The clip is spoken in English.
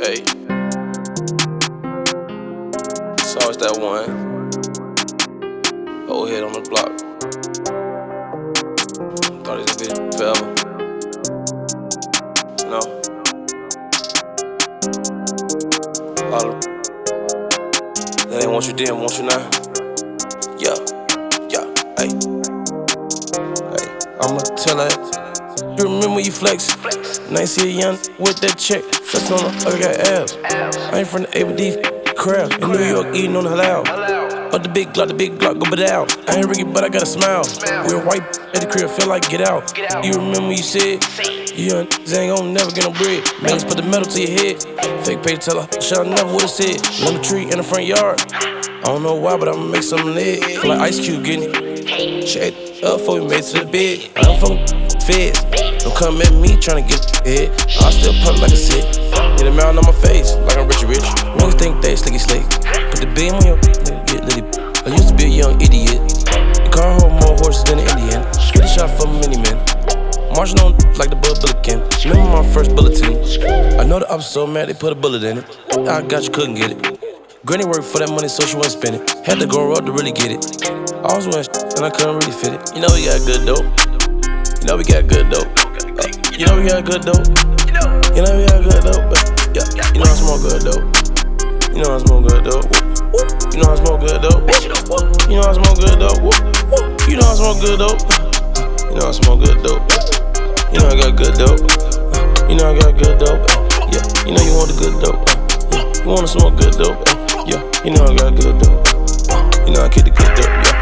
Hey, it's always that one old head on the block. Thought he was gonna be forever. You know? A lot of that ain't want you then, want you now. Yeah, hey. I'ma tell her, you remember you flex. And I see a young with that check. Flex on her, I got abs. I ain't from the A with D crab. In New York, eating on the halal. Up the big Glock, go but out. I ain't Ricky, but I got a smile. We're white at the crib, feel like get out. You remember you said, you young ain't gon' never get no bread. Man, just put the metal to your head. Fake pay to tell her, shit I never would've said. Lemon tree in the front yard. I don't know why, but I'ma make some lead. Feel like Ice Cube getting it. Shit up before we made it to the bed. I don't fuck with feds. Don't come at me tryna get head. I still pump like a sick. Get a mountain on my face, like I'm Richie Rich. Niggas think they slicky slick. Put the beam on your nigga, get litty. I used to be a young idiot. The car hold more horses than an Indian. Get a shot for a mini man. Marching on like the Bud Billiken. Remember my first bulletin. I know the ops so mad they put a bullet in it. I got you, couldn't get it. Granny worked for that money so she wouldn't spend it. Had to go road to really get it. I was wearing and I couldn't really fit it. You know we got good dope. You know we got good dope. You know we got good dope. You know we got good dope. Yeah, you know I smoke good dope. You know I smoke good dope. You know I smoke good dope. You know I smoke good dope. You know I smoke good dope. You know I smoke good dope. You know I got good dope. You know I got good dope. Yeah, you know you want the good dope. Yeah, you wanna smoke good dope. Yeah, you know I got good dope. You know I keep the good dope. Yeah.